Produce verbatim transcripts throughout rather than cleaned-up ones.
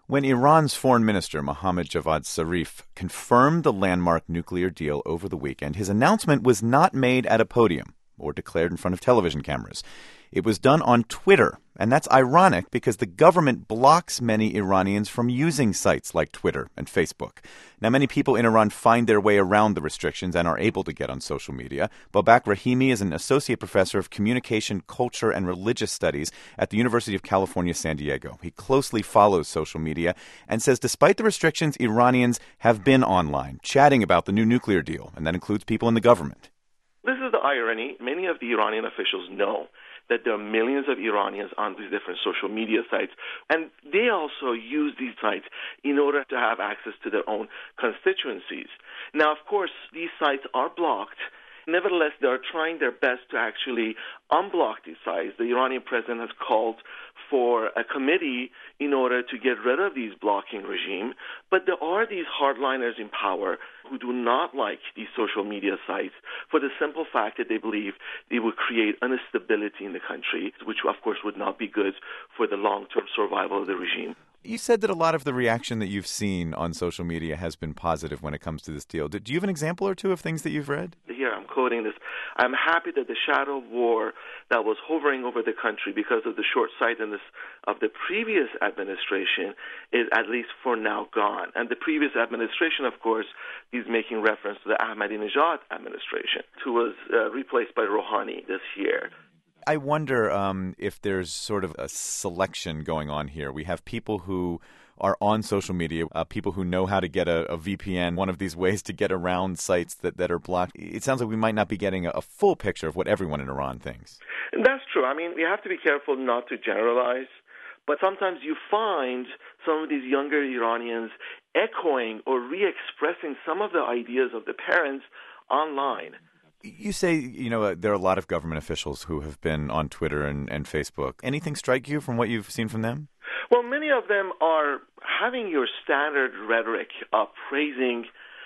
When Iran's foreign minister, Mohammad Javad Zarif, confirmed the landmark nuclear deal over the weekend, his announcement was not made at a podium or declared in front of television cameras. It was done on Twitter, and that's ironic because the government blocks many Iranians from using sites like Twitter and Facebook. Now, many people in Iran find their way around the restrictions and are able to get on social media. Babak Rahimi is an associate professor of communication, culture, and religious studies at the University of California, San Diego. He closely follows social media and says despite the restrictions, Iranians have been online, chatting about the new nuclear deal, and that includes people in the government. This is the irony. Many of the Iranian officials know that there are millions of Iranians on these different social media sites, and they also use these sites in order to have access to their own constituencies. Now, of course, these sites are blocked. Nevertheless, they are trying their best to actually unblock these sites. The Iranian president has called for a committee in order to get rid of these blocking regime. But there are these hardliners in power who do not like these social media sites for the simple fact that they believe they will create instability in the country, which, of course, would not be good for the long-term survival of the regime. You said that a lot of the reaction that you've seen on social media has been positive when it comes to this deal. Do you have an example or two of things that you've read? Here, I'm quoting this. I'm happy that the shadow of war that was hovering over the country because of the short-sightedness of the previous administration is at least for now gone. And the previous administration, of course, is making reference to the Ahmadinejad administration, who was uh, replaced by Rouhani this year. I wonder um, if there's sort of a selection going on here. We have people who are on social media, uh, people who know how to get a, a V P N, one of these ways to get around sites that, that are blocked. It sounds like we might not be getting a, a full picture of what everyone in Iran thinks. That's true. I mean, we have to be careful not to generalize, but sometimes you find some of these younger Iranians echoing or re-expressing some of the ideas of the parents online. You say, you know, uh, there are a lot of government officials who have been on Twitter and, and Facebook. Anything strike you from what you've seen from them? Well, many of them are having your standard rhetoric of praising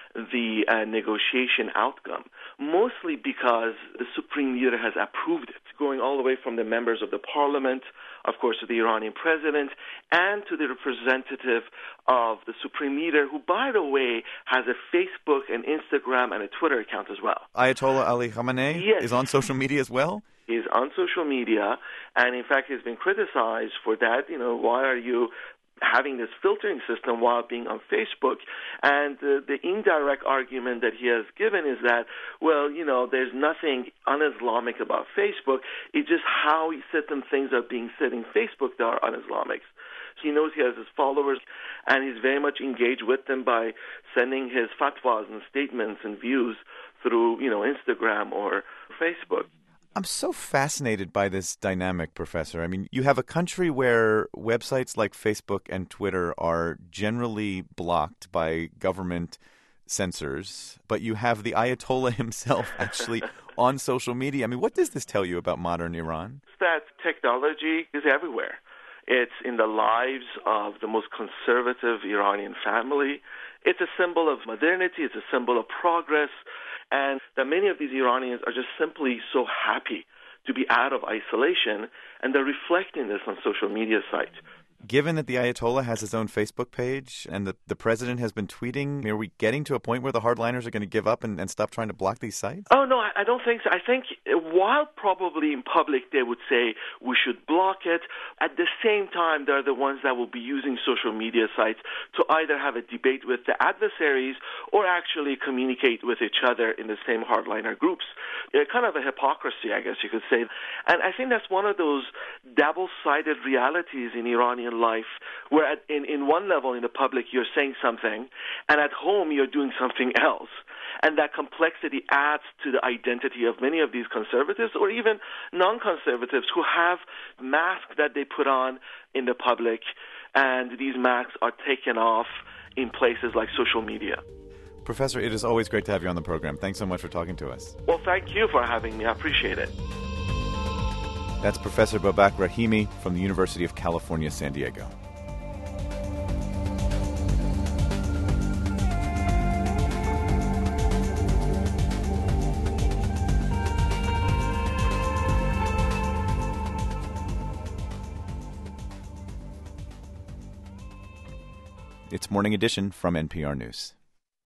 the uh, negotiation outcome, mostly because the Supreme Leader has approved it, going all the way from the members of the parliament, of course, to the Iranian president, and to the representative of the Supreme Leader, who, by the way, has a Facebook and Instagram and a Twitter account as well. Ayatollah Ali Khamenei yes. is on social media as well? He's on social media, and in fact, he's been criticized for that. You know, why are you having this filtering system while being on Facebook? And uh, the indirect argument that he has given is that, well, you know, there's nothing un-Islamic about Facebook. It's just how certain things are being said in Facebook that are un-Islamic. So he knows he has his followers, and he's very much engaged with them by sending his fatwas and statements and views through, you know, Instagram or Facebook. I'm so fascinated by this dynamic, Professor. I mean, you have a country where websites like Facebook and Twitter are generally blocked by government censors, but you have the Ayatollah himself actually on social media. I mean, what does this tell you about modern Iran? That technology is everywhere. It's in the lives of the most conservative Iranian family. It's a symbol of modernity. It's a symbol of progress. And that many of these Iranians are just simply so happy to be out of isolation, and they're reflecting this on social media sites. Given that the Ayatollah has his own Facebook page and the, the president has been tweeting, are we getting to a point where the hardliners are going to give up and, and stop trying to block these sites? Oh, no, I, I don't think so. I think while probably in public they would say we should block it, at the same time they're the ones that will be using social media sites to either have a debate with the adversaries or actually communicate with each other in the same hardliner groups. It's kind of a hypocrisy, I guess you could say. And I think that's one of those double-sided realities in Iranian life, where at, in, in one level in the public you're saying something, and at home you're doing something else. And that complexity adds to the identity of many of these conservatives or even non-conservatives who have masks that they put on in the public, and these masks are taken off in places like social media. Professor, it is always great to have you on the program. Thanks so much for talking to us. Well, thank you for having me. I appreciate it. That's Professor Babak Rahimi from the University of California, San Diego. It's Morning Edition from N P R News.